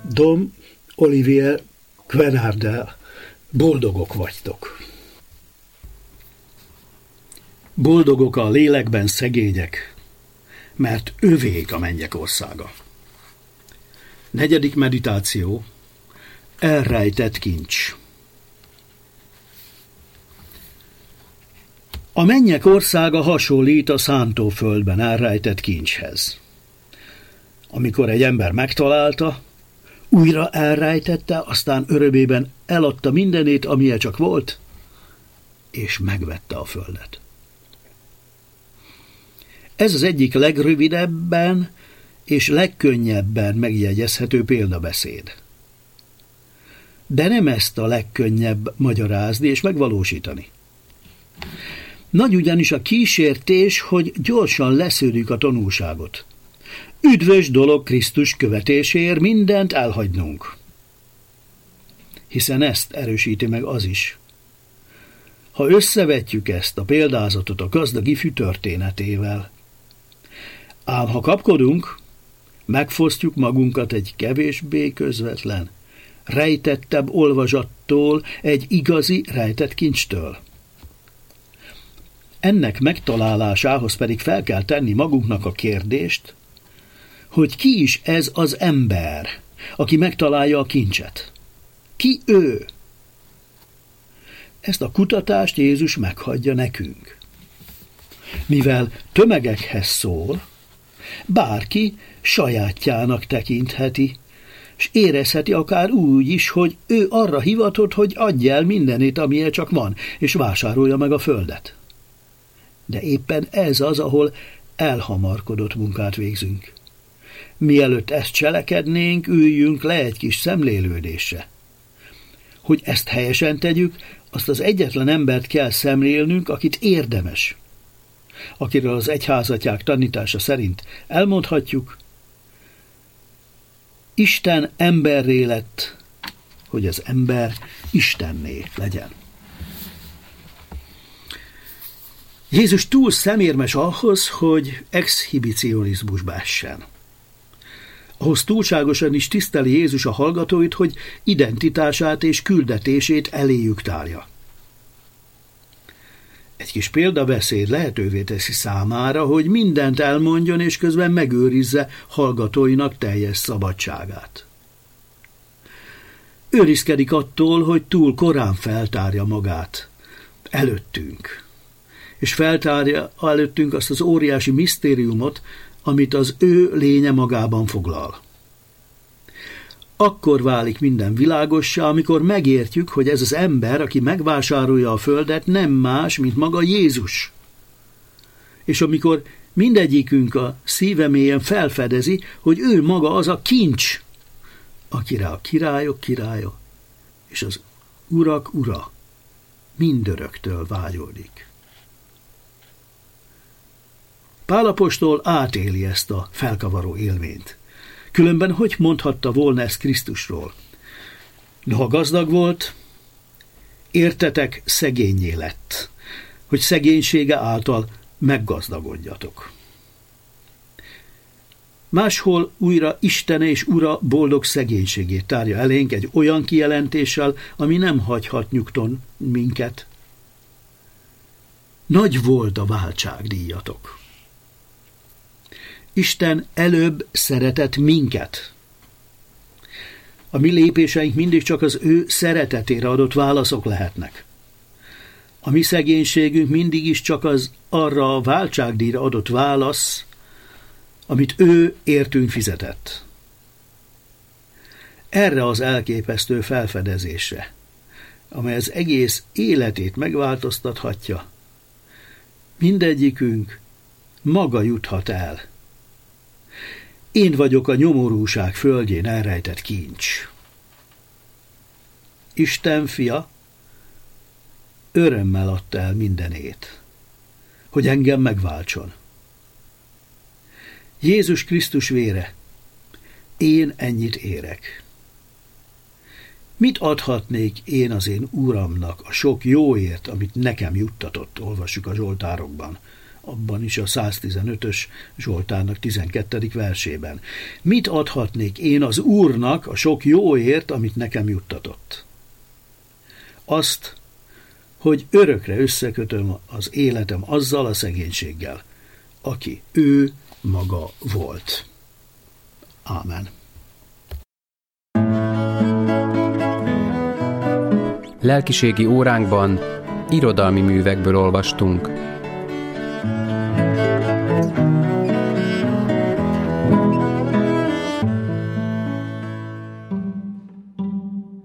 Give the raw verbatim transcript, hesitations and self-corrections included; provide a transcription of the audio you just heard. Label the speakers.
Speaker 1: Dom Olivier Quenardel, boldogok vagytok. Boldogok a lélekben szegények, mert övék a mennyek országa. Negyedik meditáció. Elrejtett kincs. A mennyek országa hasonlít a szántóföldben elrejtett kincshez. Amikor egy ember megtalálta, újra elrejtette, aztán örömében eladta mindenét, amilyen csak volt, és megvette a földet. Ez az egyik legrövidebben és legkönnyebben megjegyezhető példabeszéd. De nem ezt a legkönnyebb magyarázni és megvalósítani. Nagy ugyanis a kísértés, hogy gyorsan leszűrjük a tanulságot. Üdvös dolog Krisztus követéséért mindent elhagynunk. Hiszen ezt erősíti meg az is. Ha összevetjük ezt a példázatot a gazdag ifjú történetével, ám ha kapkodunk, megfosztjuk magunkat egy kevésbé közvetlen, rejtettebb olvasattól, egy igazi rejtett kincstől. Ennek megtalálásához pedig fel kell tenni magunknak a kérdést, hogy ki is ez az ember, aki megtalálja a kincset. Ki ő? Ezt a kutatást Jézus meghagyja nekünk. Mivel tömegekhez szól, bárki sajátjának tekintheti, és érezheti akár úgy is, hogy ő arra hivatott, hogy adja el mindenét, amilyen csak van, és vásárolja meg a földet. De éppen ez az, ahol elhamarkodott munkát végzünk. Mielőtt ezt cselekednénk, üljünk le egy kis szemlélődésre. Hogy ezt helyesen tegyük, azt az egyetlen embert kell szemlélnünk, akit érdemes. Akiről az egyházatják tanítása szerint elmondhatjuk, Isten emberré lett, hogy az ember Istenné legyen. Jézus túl szemérmes ahhoz, hogy exhibicionizmusba essen. Ahhoz túlságosan is tiszteli Jézus a hallgatóit, hogy identitását és küldetését eléjük tárja. Egy kis példabeszéd lehetővé teszi számára, hogy mindent elmondjon, és közben megőrizze hallgatóinak teljes szabadságát. Őrizkedik attól, hogy túl korán feltárja magát előttünk, és feltárja előttünk azt az óriási misztériumot, amit az ő lénye magában foglal. Akkor válik minden világossá, amikor megértjük, hogy ez az ember, aki megvásárolja a földet, nem más, mint maga Jézus. És amikor mindegyikünk a szíve mélyen felfedezi, hogy ő maga az a kincs, akire a királyok királya, és az urak ura mindöröktől vágyódik. Pál apostol átéli ezt a felkavaró élményt. Különben hogy mondhatta volna ezt Krisztusról? Noha gazdag volt, értetek, szegénnyé lett, hogy szegénysége által meggazdagodjatok. Máshol újra Isten és Ura boldog szegénységét tárja elénk egy olyan kijelentéssel, ami nem hagyhat nyugton minket. Nagy volt a váltságdíjatok. Isten előbb szeretett minket. A mi lépéseink mindig csak az ő szeretetére adott válaszok lehetnek. A mi szegénységünk mindig is csak az arra a váltságdíjra adott válasz, amit ő értünk fizetett. Erre az elképesztő felfedezésre, amely az egész életét megváltoztathatja, mindegyikünk maga juthat el. Én vagyok a nyomorúság földjén elrejtett kincs. Isten fia örömmel adta el mindenét, hogy engem megváltson. Jézus Krisztus vére, én ennyit érek. Mit adhatnék én az én Uramnak a sok jóért, amit nekem juttatott, olvassuk a Zsoltárokban, abban is a száztizenötös Zsoltárnak tizenkettedik versében. Mit adhatnék én az Úrnak a sok jóért, amit nekem juttatott? Azt, hogy örökre összekötöm az életem azzal a szegénységgel, aki ő maga volt. Ámen.
Speaker 2: Lelkiségi óránkban irodalmi művekből olvastunk.